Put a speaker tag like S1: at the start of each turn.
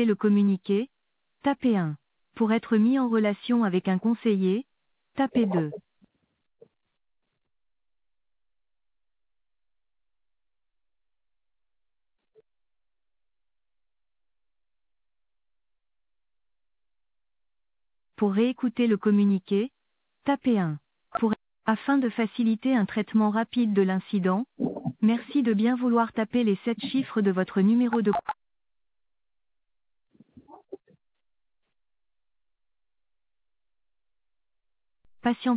S1: écouter le communiqué, tapez 1. Pour être mis en relation avec un conseiller, tapez 2. Pour réécouter le communiqué, tapez 1. Afin de faciliter un traitement rapide de l'incident, merci de bien vouloir taper les 7 chiffres de votre numéro de patient.